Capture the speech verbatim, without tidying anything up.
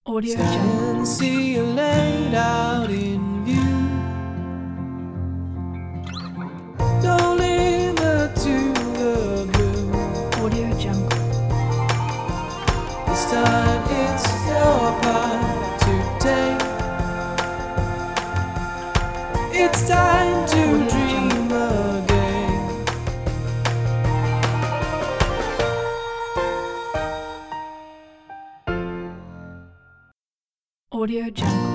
Audio Stand Jungle. and see you laid out in view. Don't leave her to the blue. Audio Jungle. This time it's your part to take. It's time to Audio dream again. Audio Jungle.